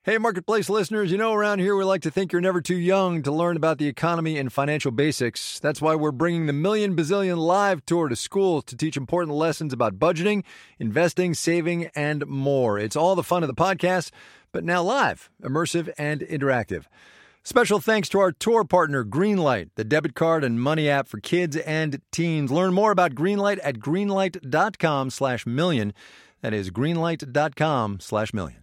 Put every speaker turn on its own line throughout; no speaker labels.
Hey, Marketplace listeners, around here we like to think you're never too young to learn about the economy and financial basics. That's why we're bringing the Million Bazillion Live Tour to schools to teach important lessons about budgeting, investing, saving, and more. It's all the fun of the podcast, but now live, immersive, and interactive. Special thanks to our tour partner, Greenlight, the debit card and money app for kids and teens. Learn more about Greenlight at greenlight.com/million. That is greenlight.com/million.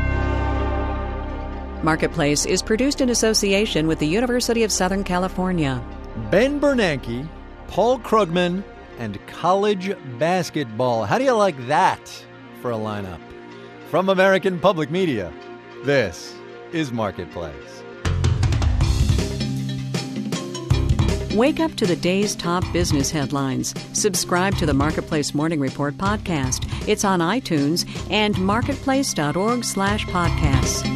Marketplace is produced in association with the University of Southern California.
Ben Bernanke, Paul Krugman, and college basketball. How do you like that for a lineup? From American Public Media, this is Marketplace.
Wake up to the day's top business headlines. Subscribe to the Marketplace Morning Report podcast. It's on iTunes and marketplace.org/podcasts.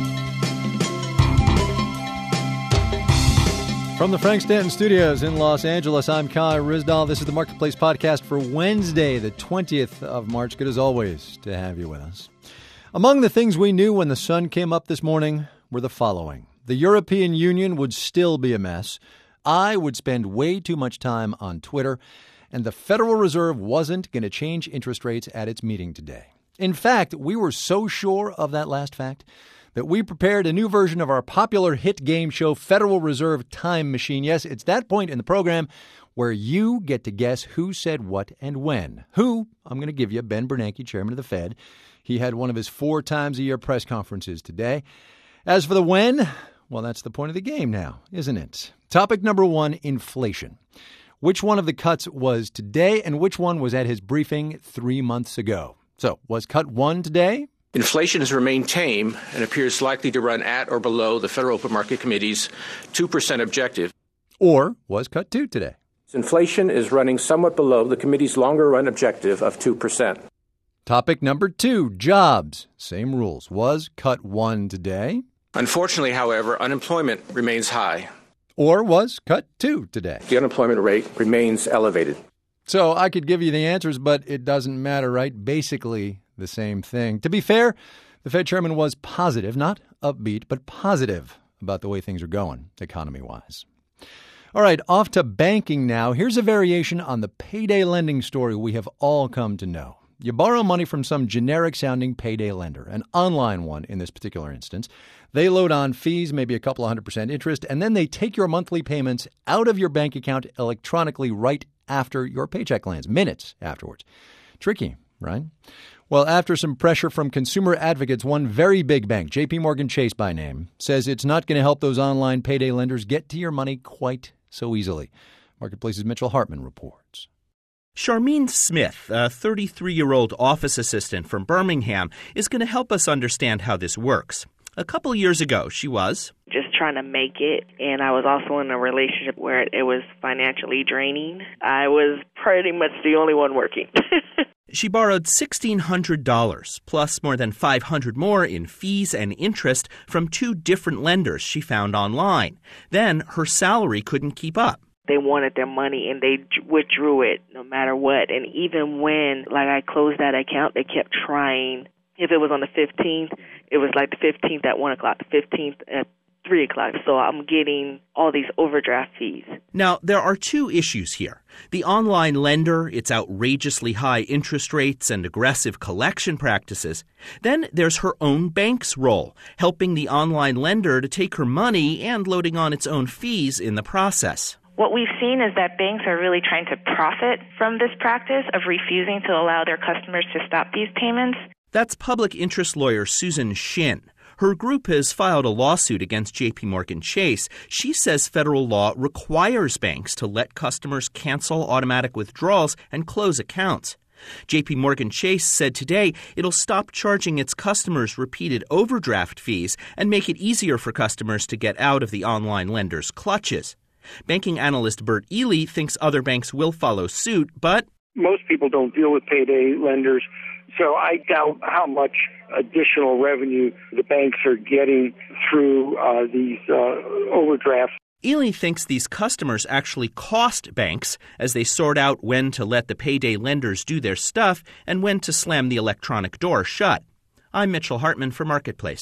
From the Frank Stanton Studios in Los Angeles, I'm Kai Ryssdal. This is the Marketplace Podcast for Wednesday, the 20th of March. Good as always to have you with us. Among the things we knew when the sun came up this morning were the following. The European Union would still be a mess. I would spend way too much time on Twitter. And the Federal Reserve wasn't going to change interest rates at its meeting today. In fact, we were so sure of that last fact that we prepared a new version of our popular hit game show, Federal Reserve Time Machine. Yes, it's that point in the program where you get to guess who said what and when. Who? I'm going to give you Ben Bernanke, chairman of the Fed. He had one of his 4 times a year press conferences today. As for the when, well, that's the point of the game now, isn't it? Topic number 1, inflation. Which one of the cuts was today and which one was at his briefing 3 months ago? So, was cut 1 today?
Inflation has remained tame and appears likely to run at or below the Federal Open Market Committee's 2% objective.
Or was cut 2 today?
Inflation is running somewhat below the committee's longer-run objective of 2%.
Topic number 2, jobs. Same rules. Was cut 1 today?
Unfortunately, however, unemployment remains high.
Or was cut 2 today?
The unemployment rate remains elevated.
So I could give you the answers, but it doesn't matter, right? Basically the same thing. To be fair, the Fed chairman was positive, not upbeat, but positive about the way things are going, economy-wise. All right, off to banking now. Here's a variation on the payday lending story we have all come to know. You borrow money from some generic-sounding payday lender, an online one in this particular instance. They load on fees, maybe a couple of 100% interest, and then they take your monthly payments out of your bank account electronically right after your paycheck lands, minutes afterwards. Tricky, right? Well, after some pressure from consumer advocates, one very big bank, JPMorgan Chase by name, says it's not going to help those online payday lenders get to your money quite so easily. Marketplace's Mitchell Hartman reports.
Charmaine Smith, a 33-year-old office assistant from Birmingham, is going to help us understand how this works. A couple years ago, she was
just trying to make it, and I was also in a relationship where it was financially draining. I was pretty much the only one working.
She borrowed $1,600, plus more than $500 more in fees and interest from 2 different lenders she found online. Then her salary couldn't keep up.
They wanted their money, and they withdrew it no matter what. And even when, I closed that account, they kept trying. If it was on the 15th, it was like the 15th at 1 o'clock, the 15th at 3 o'clock. So I'm getting all these overdraft fees.
Now, there are 2 issues here. The online lender, its outrageously high interest rates and aggressive collection practices. Then there's her own bank's role, helping the online lender to take her money and loading on its own fees in the process.
What we've seen is that banks are really trying to profit from this practice of refusing to allow their customers to stop these payments.
That's public interest lawyer Susan Shin. Her group has filed a lawsuit against JPMorgan Chase. She says federal law requires banks to let customers cancel automatic withdrawals and close accounts. JPMorgan Chase said today it'll stop charging its customers repeated overdraft fees and make it easier for customers to get out of the online lender's clutches. Banking analyst Bert Ely thinks other banks will follow suit, but
most people don't deal with payday lenders, so I doubt how much additional revenue the banks are getting through these overdrafts.
Ely thinks these customers actually cost banks as they sort out when to let the payday lenders do their stuff and when to slam the electronic door shut. I'm Mitchell Hartman for Marketplace.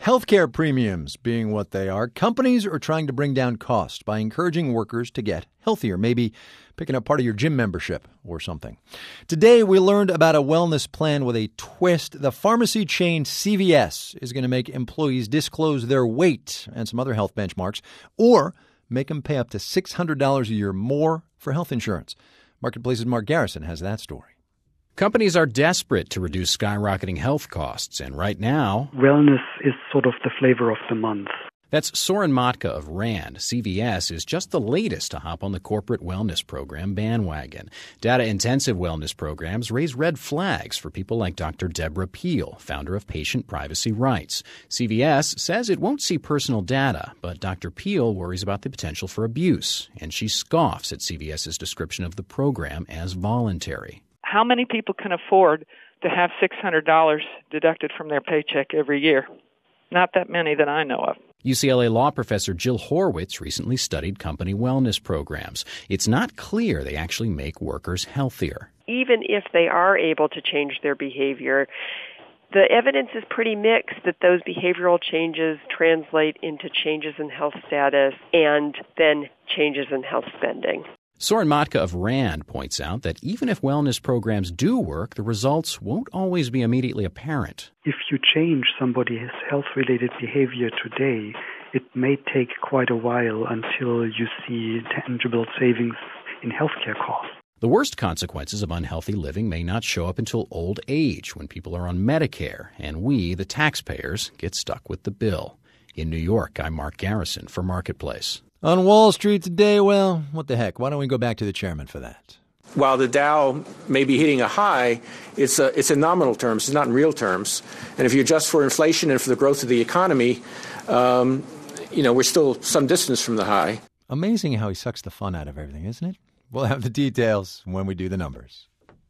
Healthcare premiums being what they are, companies are trying to bring down costs by encouraging workers to get healthier, maybe picking up part of your gym membership or something. Today, we learned about a wellness plan with a twist. The pharmacy chain CVS is going to make employees disclose their weight and some other health benchmarks, or make them pay up to $600 a year more for health insurance. Marketplace's Mark Garrison has that story.
Companies are desperate to reduce skyrocketing health costs, and right now,
wellness is sort of the flavor of the month.
That's Soren Matka of RAND. CVS is just the latest to hop on the corporate wellness program bandwagon. Data-intensive wellness programs raise red flags for people like Dr. Deborah Peel, founder of Patient Privacy Rights. CVS says it won't see personal data, but Dr. Peel worries about the potential for abuse, and she scoffs at CVS's description of the program as voluntary.
How many people can afford to have $600 deducted from their paycheck every year? Not that many that I know of.
UCLA law professor Jill Horwitz recently studied company wellness programs. It's not clear they actually make workers healthier.
Even if they are able to change their behavior, the evidence is pretty mixed that those behavioral changes translate into changes in health status and then changes in health spending.
Soren Matka of RAND points out that even if wellness programs do work, the results won't always be immediately apparent.
If you change somebody's health-related behavior today, it may take quite a while until you see tangible savings in healthcare costs.
The worst consequences of unhealthy living may not show up until old age, when people are on Medicare, and we, the taxpayers, get stuck with the bill. In New York, I'm Mark Garrison for Marketplace.
On Wall Street today, well, what the heck? Why don't we go back to the chairman for that?
While the Dow may be hitting a high, it's in nominal terms. It's not in real terms. And if you adjust for inflation and for the growth of the economy, we're still some distance from the high.
Amazing how he sucks the fun out of everything, isn't it? We'll have the details when we do the numbers.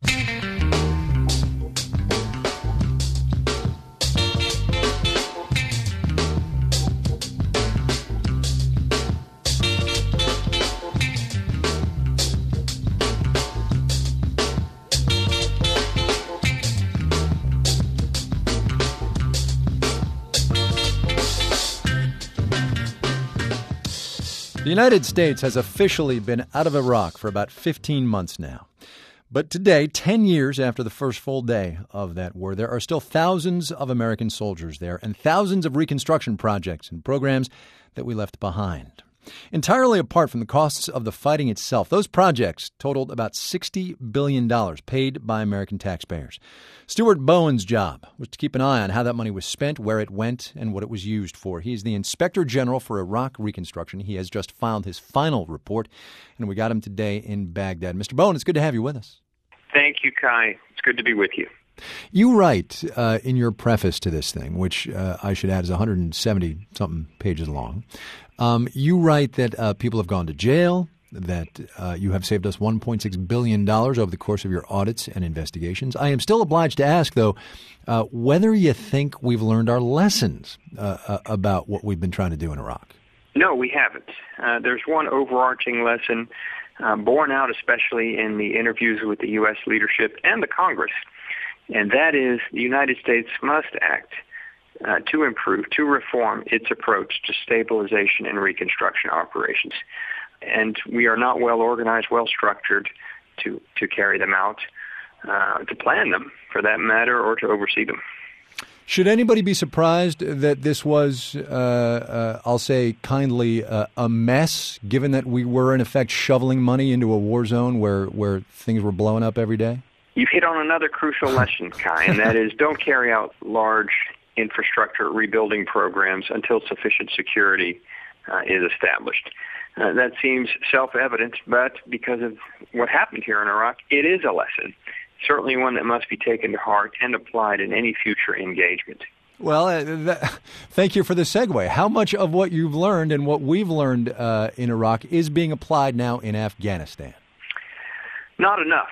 The United States has officially been out of Iraq for about 15 months now. But today, 10 years after the first full day of that war, there are still thousands of American soldiers there and thousands of reconstruction projects and programs that we left behind. Entirely apart from the costs of the fighting itself, those projects totaled about $60 billion paid by American taxpayers. Stuart Bowen's job was to keep an eye on how that money was spent, where it went, and what it was used for. He's the Inspector General for Iraq Reconstruction. He has just filed his final report, and we got him today in Baghdad. Mr. Bowen, it's good to have you with us.
Thank you, Kai. It's good to be with you.
You write in your preface to this thing, which I should add is 170-something pages long, you write that people have gone to jail, that you have saved us $1.6 billion over the course of your audits and investigations. I am still obliged to ask, though, whether you think we've learned our lessons about what we've been trying to do in Iraq.
No, we haven't. There's one overarching lesson borne out especially in the interviews with the U.S. leadership and the Congress, and that is the United States must act to improve, to reform its approach to stabilization and reconstruction operations. And we are not well organized, well structured to carry them out, to plan them, for that matter, or to oversee them.
Should anybody be surprised that this was, I'll say kindly, a mess, given that we were in effect shoveling money into a war zone where things were blowing up every day?
You've hit on another crucial lesson, Kai, and that is don't carry out large infrastructure rebuilding programs until sufficient security is established. That seems self-evident, but because of what happened here in Iraq, it is a lesson, certainly one that must be taken to heart and applied in any future engagement.
Well, thank you for the segue. How much of what you've learned and what we've learned in Iraq is being applied now in Afghanistan?
Not enough.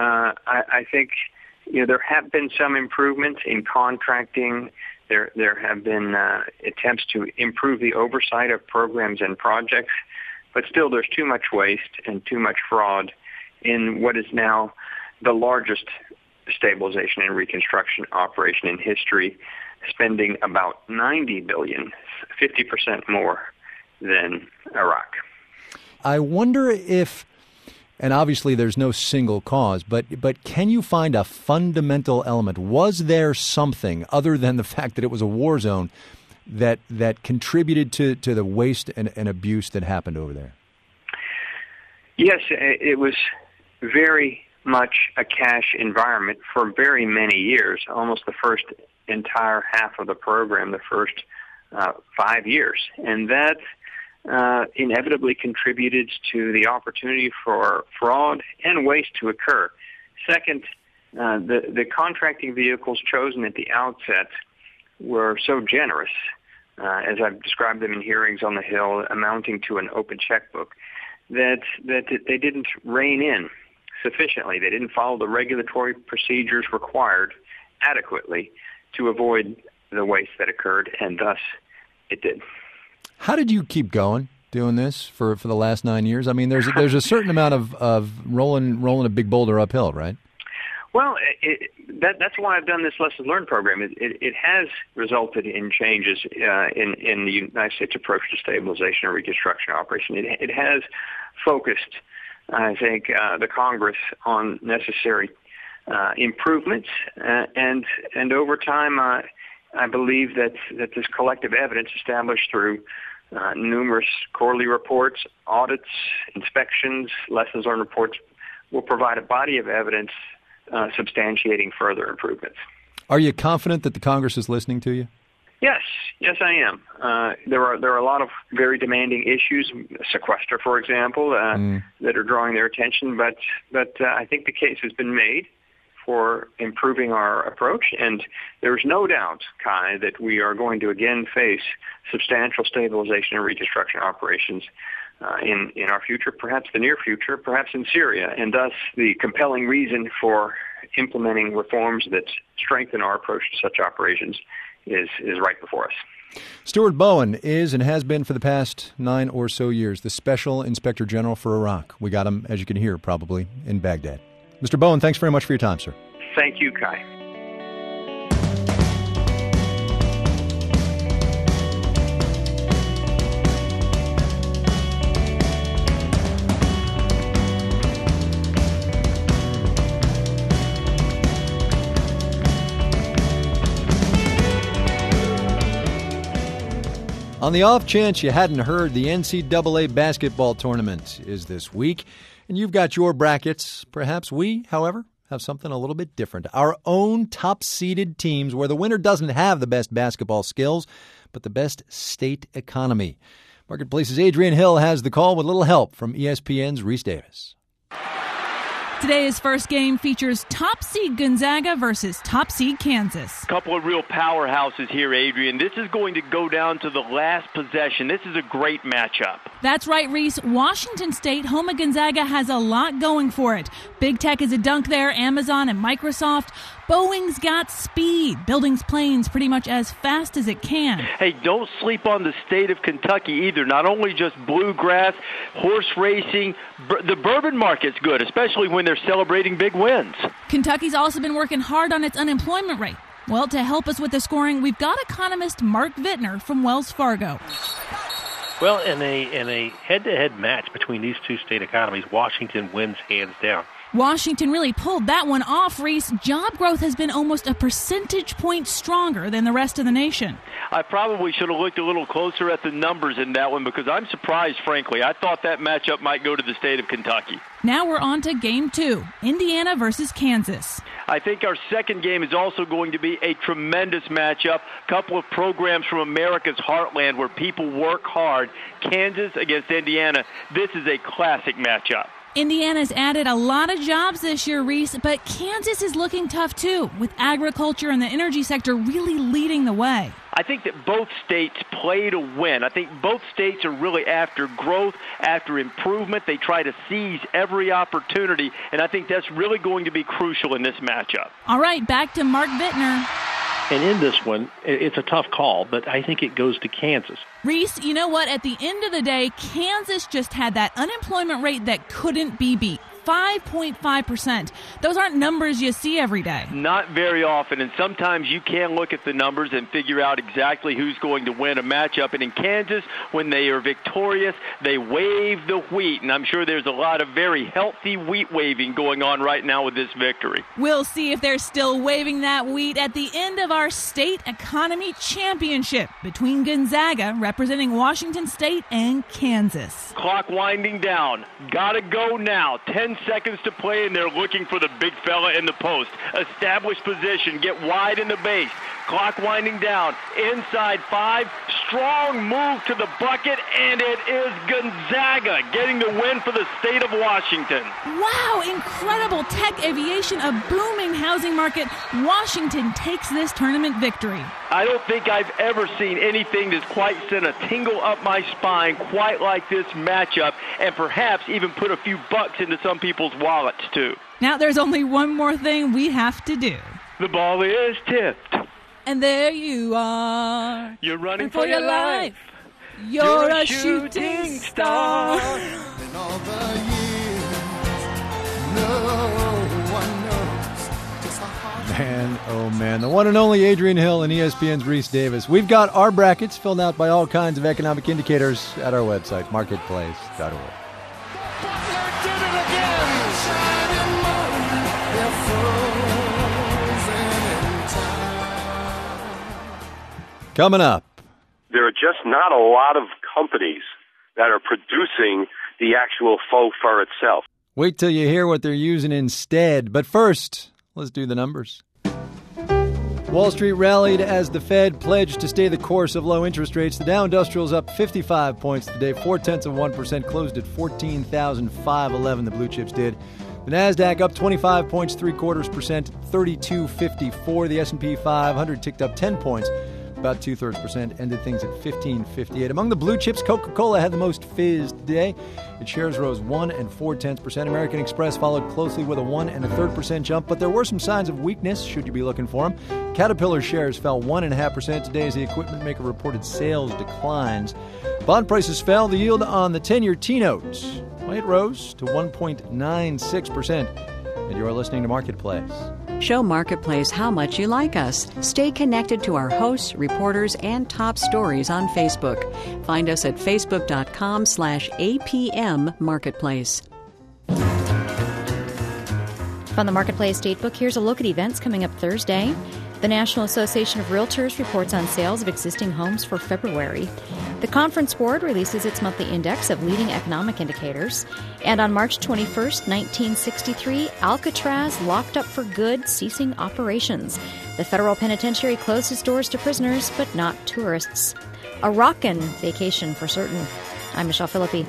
I think there have been some improvements in contracting. There have been attempts to improve the oversight of programs and projects, but still there's too much waste and too much fraud in what is now the largest stabilization and reconstruction operation in history. spending about $90 billion, 50% more than Iraq.
I wonder if, and obviously there's no single cause, but can you find a fundamental element? Was there something other than the fact that it was a war zone that contributed to the waste and abuse that happened over there?
Yes, it was very much a cash environment for very many years, almost the first entire half of the program, the first 5 years. And that inevitably contributed to the opportunity for fraud and waste to occur. Second, the contracting vehicles chosen at the outset were so generous, as I've described them in hearings on the Hill, amounting to an open checkbook, that they didn't rein in sufficiently. They didn't follow the regulatory procedures required adequately to avoid the waste that occurred, and thus it did.
How did you keep going doing this for the last 9 years? I mean, there's a certain amount of rolling a big boulder uphill, right?
Well, that's why I've done this Lessons Learned program. It has resulted in changes in the United States approach to stabilization and reconstruction operation. It has focused, I think, the Congress on necessary improvements, and over time, I believe that this collective evidence established through numerous quarterly reports, audits, inspections, lessons learned reports will provide a body of evidence substantiating further improvements.
Are you confident that the Congress is listening to you?
Yes, I am. There are a lot of very demanding issues, sequester, for example, that are drawing their attention. But I think the case has been made for improving our approach, and there is no doubt, Kai, that we are going to again face substantial stabilization and reconstruction operations in our future, perhaps the near future, perhaps in Syria, and thus the compelling reason for implementing reforms that strengthen our approach to such operations is right before us.
Stuart Bowen is and has been for the past 9 or so years the Special Inspector General for Iraq. We got him, as you can hear, probably in Baghdad. Mr. Bowen, thanks very much for your time, sir.
Thank you, Kai.
On the off chance you hadn't heard, the NCAA basketball tournament is this week, and you've got your brackets. Perhaps we, however, have something a little bit different. Our own top-seeded teams where the winner doesn't have the best basketball skills, but the best state economy. Marketplace's Adrian Hill has the call with a little help from ESPN's Reese Davis.
Today's first game features top seed Gonzaga versus top seed Kansas.
A couple of real powerhouses here, Adrian. This is going to go down to the last possession. This is a great matchup.
That's right, Reese. Washington State, home of Gonzaga, has a lot going for it. Big Tech is a dunk there, Amazon and Microsoft. Boeing's got speed, building planes pretty much as fast as it can.
Hey, don't sleep on the state of Kentucky either. Not only just bluegrass, horse racing, the bourbon market's good, especially when they're celebrating big wins.
Kentucky's also been working hard on its unemployment rate. Well, to help us with the scoring, we've got economist Mark Vittner from Wells Fargo.
Well, in a head-to-head match between these two state economies, Washington wins hands down.
Washington really pulled that one off, Reese. Job growth has been almost a percentage point stronger than the rest of the nation.
I probably should have looked a little closer at the numbers in that one because I'm surprised, frankly. I thought that matchup might go to the state of Kentucky.
Now we're on to Game 2, Indiana versus Kansas.
I think our second game is also going to be a tremendous matchup. A couple of programs from America's heartland where people work hard. Kansas against Indiana. This is a classic matchup.
Indiana's added a lot of jobs this year, Reese, but Kansas is looking tough too, with agriculture and the energy sector really leading the way.
I think that both states play to win. I think both states are really after growth, after improvement. They try to seize every opportunity, and I think that's really going to be crucial in this matchup.
All right, back to Mark Vittner.
And in this one, it's a tough call, but I think it goes to Kansas.
Reese, you know what? At the end of the day, Kansas just had that unemployment rate that couldn't be beat. 5.5%. Those aren't numbers you see every day.
Not very often, and sometimes you can look at the numbers and figure out exactly who's going to win a matchup. And in Kansas, when they are victorious, they wave the wheat, and I'm sure there's a lot of very healthy wheat waving going on right now with this victory.
We'll see if they're still waving that wheat at the end of our state economy championship between Gonzaga, representing Washington State, and Kansas.
Clock winding down. Gotta go now. 10 seconds to play, and they're looking for the big fella in the post. Establish position. Get wide in the base. Clock winding down. Inside 5. Strong move to the bucket, and it is Gonzaga getting the win for the state of Washington.
Wow, incredible tech aviation, a booming housing market. Washington takes this tournament victory.
I don't think I've ever seen anything that's quite sent a tingle up my spine quite like this matchup, and perhaps even put a few bucks into some people's wallets, too.
Now there's only one more thing we have to do.
The ball is tipped.
And there you are.
You're running for your life.
You're a shooting star.
In all the years, no one knows just how hard.
Man, oh man. The one and only Adrian Hill and ESPN's Reese Davis. We've got our brackets filled out by all kinds of economic indicators at our website, marketplace.org. Coming up.
There are just not a lot of companies that are producing the actual faux fur itself.
Wait till you hear what they're using instead. But first, let's do the numbers. Wall Street rallied as the Fed pledged to stay the course of low interest rates. The Dow Industrial's up 55 points today, 0.4%, closed at 14,511. The blue chips did. The Nasdaq up 25 points, 0.75%, 3254. The S&P 500 ticked up 10 points, about 0.2%, ended things at 1558. Among the blue chips, Coca-Cola had the most fizz today. Its shares rose 1 0.4%. American Express followed closely with a 1 1/3% jump, but there were some signs of weakness, should you be looking for them. Caterpillar shares fell 1.5% today as the equipment maker reported sales declines. Bond prices fell. The yield on the 10-year T-note, it rose to 1.96%. And you're listening to Marketplace.
Show Marketplace how much you like us. Stay connected to our hosts, reporters, and top stories on Facebook. Find us at facebook.com/APM Marketplace.
From the Marketplace Datebook, here's a look at events coming up Thursday. The National Association of Realtors reports on sales of existing homes for February. The Conference Board releases its monthly index of leading economic indicators. And on March 21st, 1963, Alcatraz locked up for good, ceasing operations. The federal penitentiary closed its doors to prisoners, but not tourists. A rockin' vacation for certain. I'm Michelle Philippi.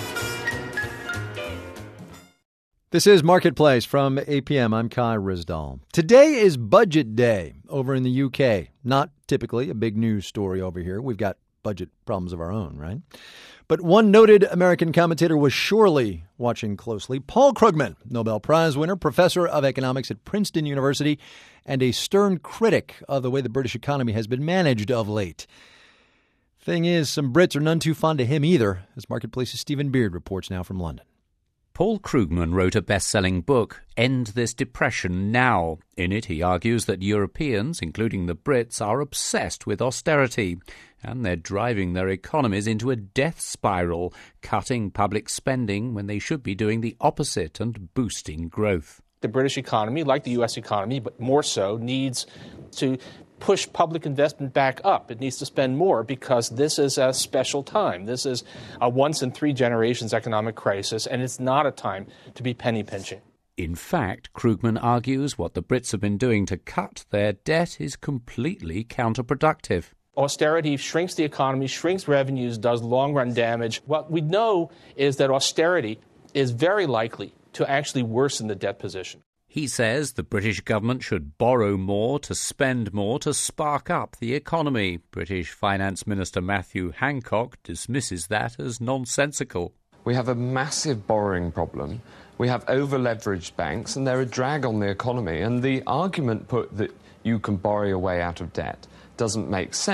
This is Marketplace from APM. I'm Kai Rizdal. Today is Budget Day over in the UK. Not typically a big news story over here. We've got budget problems of our own, right? But one noted American commentator was surely watching closely. Paul Krugman, Nobel Prize winner, professor of economics at Princeton University, and a stern critic of the way the British economy has been managed of late. Thing is, some Brits are none too fond of him either, as Marketplace's Stephen Beard reports now from London.
Paul Krugman wrote a best-selling book, End This Depression Now. In it, he argues that Europeans, including the Brits, are obsessed with austerity, and they're driving their economies into a death spiral, cutting public spending when they should be doing the opposite and boosting growth.
The British economy, like the U.S. economy, but more so, needs to push public investment back up. It needs to spend more because this is a special time. This is a once-in-3 generations economic crisis, and it's not a time to be penny pinching.
In fact, Krugman argues what the Brits have been doing to cut their debt is completely counterproductive.
Austerity shrinks the economy, shrinks revenues, does long-run damage. What we know is that austerity is very likely to actually worsen the debt position.
He says the British government should borrow more to spend more to spark up the economy. British Finance Minister Matthew Hancock dismisses that as nonsensical.
We have a massive borrowing problem. We have over-leveraged banks, and they're a drag on the economy. And the argument put that you can borrow your way out of debt doesn't make sense.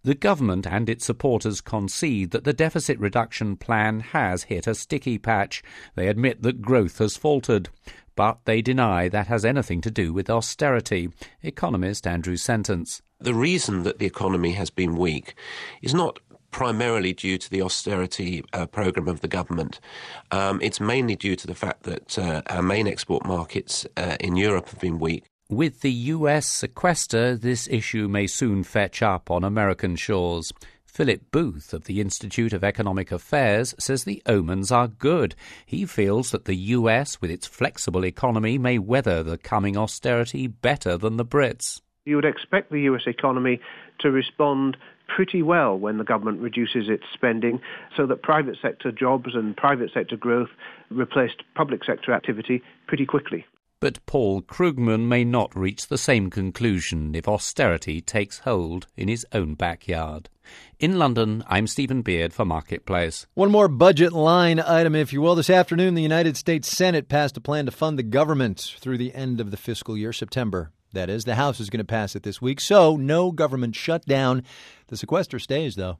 The government and its supporters concede that the deficit reduction plan has hit a sticky patch. They admit that growth has faltered. But they deny that has anything to do with austerity. Economist Andrew Sentence.
The reason that the economy has been weak is not primarily due to the austerity programme of the government. It's mainly due to the fact that our main export markets in Europe have been weak.
With the US sequester, this issue may soon fetch up on American shores. Philip Booth of the Institute of Economic Affairs says the omens are good. He feels that the US, with its flexible economy, may weather the coming austerity better than the Brits.
You would expect the US economy to respond pretty well when the government reduces its spending so that private sector jobs and private sector growth replaced public sector activity pretty quickly.
But Paul Krugman may not reach the same conclusion if austerity takes hold in his own backyard. In London, I'm Stephen Beard for Marketplace.
One more budget line item, if you will. This afternoon, the United States Senate passed a plan to fund the government through the end of the fiscal year, September. That is, the House is going to pass it this week, so no government shutdown. The sequester stays, though.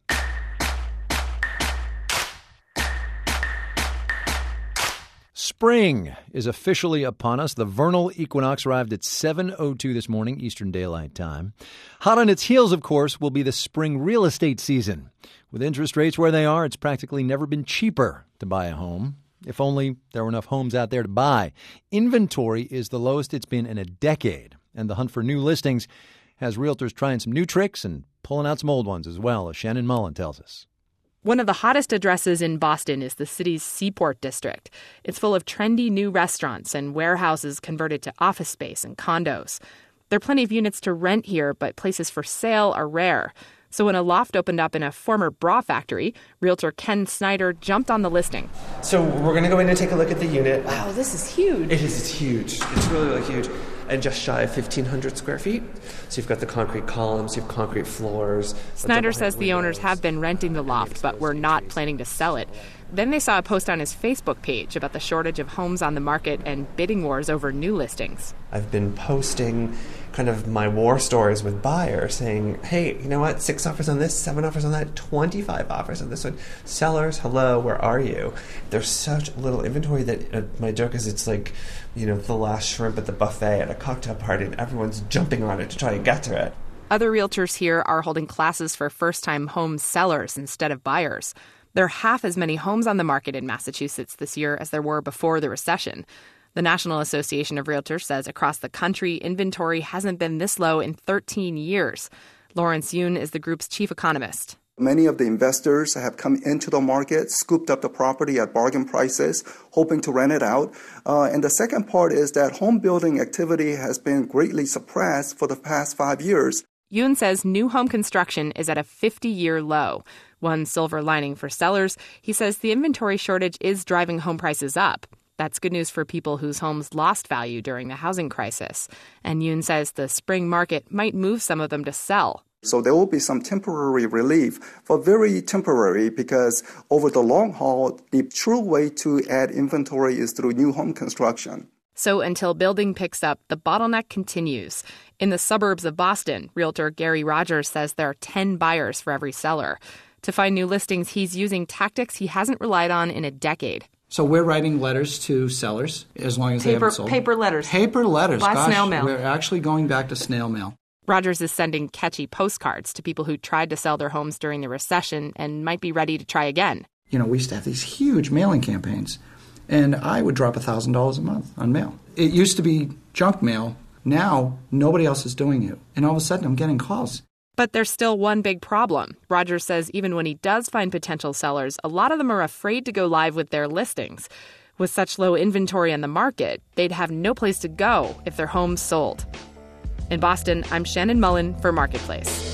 Spring is officially upon us. The vernal equinox arrived at 7:02 this morning, Eastern Daylight Time. Hot on its heels, of course, will be the spring real estate season. With interest rates where they are, it's practically never been cheaper to buy a home. If only there were enough homes out there to buy. Inventory is the lowest it's been in a decade, and the hunt for new listings has realtors trying some new tricks and pulling out some old ones as well, as Shannon Mullen tells us.
One of the hottest addresses in Boston is the city's Seaport District. It's full of trendy new restaurants and warehouses converted to office space and condos. There are plenty of units to rent here, but places for sale are rare. So when a loft opened up in a former bra factory, realtor Ken Snyder jumped on the listing.
So we're going to go in and take a look at the unit.
Wow, this is huge.
It's huge. It's really, really huge. And just shy of 1,500 square feet. So you've got the concrete columns, you have concrete floors.
Snyder says the owners have been renting the loft, but were not planning to sell it. Then they saw a post on his Facebook page about the shortage of homes on the market and bidding wars over new listings.
I've been posting kind of my war stories with buyers saying, hey, you know what, 6 offers on this, 7 offers on that, 25 offers on this one. Sellers, hello, where are you? There's such little inventory that my joke is it's like, you know, the last shrimp at the buffet at a cocktail party and everyone's jumping on it to try and get to it.
Other realtors here are holding classes for first-time home sellers instead of buyers. There are half as many homes on the market in Massachusetts this year as there were before the recession. The National Association of Realtors says across the country, inventory hasn't been this low in 13 years. Lawrence Yoon is the group's chief economist.
Many of the investors have come into the market, scooped up the property at bargain prices, hoping to rent it out. And the second part is that home building activity has been greatly suppressed for the past 5 years.
Yoon says new home construction is at a 50-year low. One silver lining for sellers, he says the inventory shortage is driving home prices up. That's good news for people whose homes lost value during the housing crisis. And Yoon says the spring market might move some of them to sell.
So there will be some temporary relief, but very temporary, because over the long haul, the true way to add inventory is through new home construction.
So until building picks up, the bottleneck continues. In the suburbs of Boston, realtor Gary Rogers says there are 10 buyers for every seller. To find new listings, he's using tactics he hasn't relied on in a decade.
So we're writing letters to sellers as long as they haven't sold.
Paper letters.
Paper letters.
By
Gosh,
snail mail.
We're actually going back to snail mail.
Rogers is sending catchy postcards to people who tried to sell their homes during the recession and might be ready to try again.
You know, we used to have these huge mailing campaigns, and I would drop $1,000 a month on mail. It used to be junk mail. Now, nobody else is doing it. And all of a sudden, I'm getting calls.
But there's still one big problem. Rogers says even when he does find potential sellers, a lot of them are afraid to go live with their listings. With such low inventory on the market, they'd have no place to go if their home's sold. In Boston, I'm Shannon Mullen for Marketplace.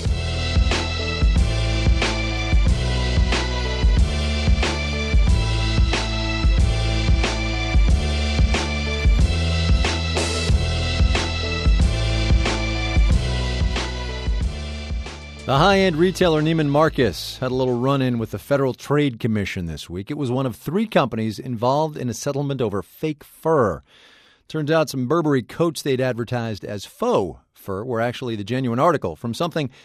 The high-end retailer Neiman Marcus had a little run-in with the Federal Trade Commission this week. It was one of 3 companies involved in a settlement over fake fur. Turns out some Burberry coats they'd advertised as faux fur were actually the genuine article from something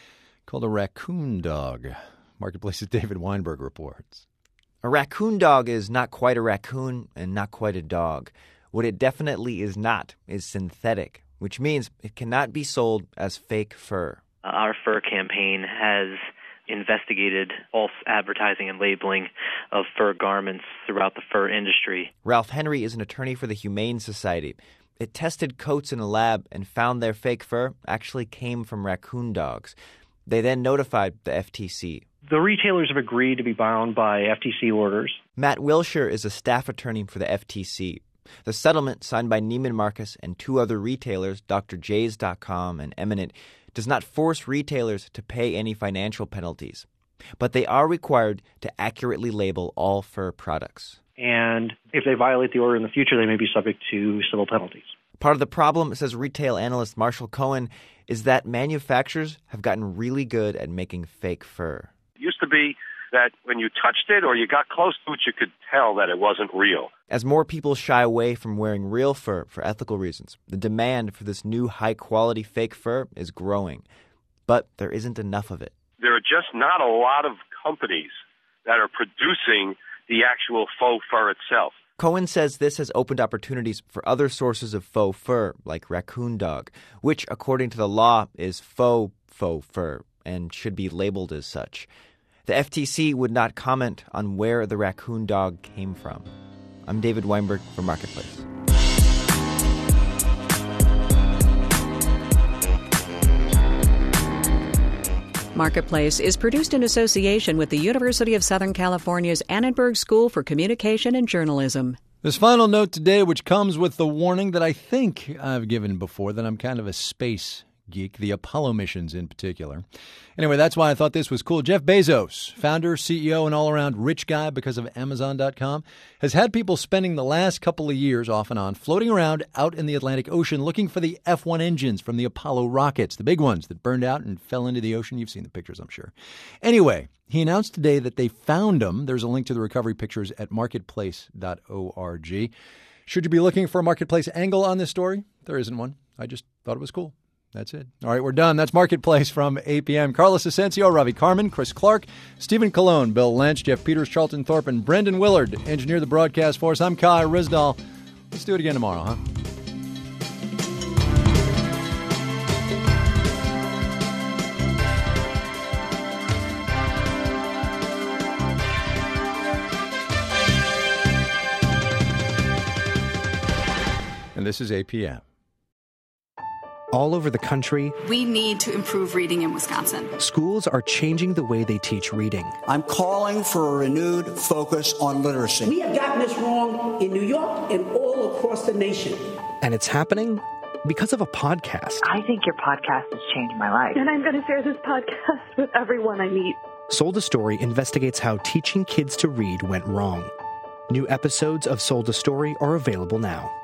called a raccoon dog. Marketplace's David Weinberg reports.
A raccoon dog is not quite a raccoon and not quite a dog. What it definitely is not is synthetic, which means it cannot be sold as fake fur.
Our fur campaign has investigated false advertising and labeling of fur garments throughout the fur industry.
Ralph Henry is an attorney for the Humane Society. It tested coats in a lab and found their fake fur actually came from raccoon dogs. They then notified the FTC.
The retailers have agreed to be bound by FTC orders.
Matt Wilshire is a staff attorney for the FTC. The settlement, signed by Neiman Marcus and two other retailers, DrJ's.com and Eminent, does not force retailers to pay any financial penalties. But they are required to accurately label all fur products.
And if they violate the order in the future, they may be subject to civil penalties.
Part of the problem, says retail analyst Marshall Cohen, is that manufacturers have gotten really good at making fake fur.
It used to be that when you touched it or you got close to it, you could tell that it wasn't real.
As more people shy away from wearing real fur for ethical reasons, the demand for this new high-quality fake fur is growing. But there isn't enough of it.
There are just not a lot of companies that are producing the actual faux fur itself.
Cohen says this has opened opportunities for other sources of faux fur, like raccoon dog, which, according to the law, is faux fur and should be labeled as such. The FTC would not comment on where the raccoon dog came from. I'm David Weinberg for Marketplace.
Marketplace is produced in association with the University of Southern California's Annenberg School for Communication and Journalism.
This final note today, which comes with the warning that I think I've given before, that I'm kind of a space geek, the Apollo missions in particular. Anyway, that's why I thought this was cool. Jeff Bezos, founder, CEO, and all-around rich guy because of Amazon.com, has had people spending the last couple of years off and on floating around out in the Atlantic Ocean looking for the F-1 engines from the Apollo rockets, the big ones that burned out and fell into the ocean. You've seen the pictures, I'm sure. Anyway, he announced today that they found them. There's a link to the recovery pictures at marketplace.org. Should you be looking for a Marketplace angle on this story? There isn't one. I just thought it was cool. That's it. All right, we're done. That's Marketplace from 8 p.m. Carlos Asensio, Ravi Carmen, Chris Clark, Stephen Colon, Bill Lynch, Jeff Peters, Charlton Thorpe, and Brendan Willard engineered the broadcast for us. I'm Kai Ryssdal. Let's do it again tomorrow, huh? And this is 8 p.m.
All over the country,
we need to improve reading in Wisconsin.
Schools are changing the way they teach reading.
I'm calling for a renewed focus on literacy.
We have gotten this wrong in New York and all across the nation.
And it's happening because of a podcast.
I think your podcast has changed my life.
And I'm going to share this podcast with everyone I meet.
Sold a Story investigates how teaching kids to read went wrong. New episodes of Sold a Story are available now.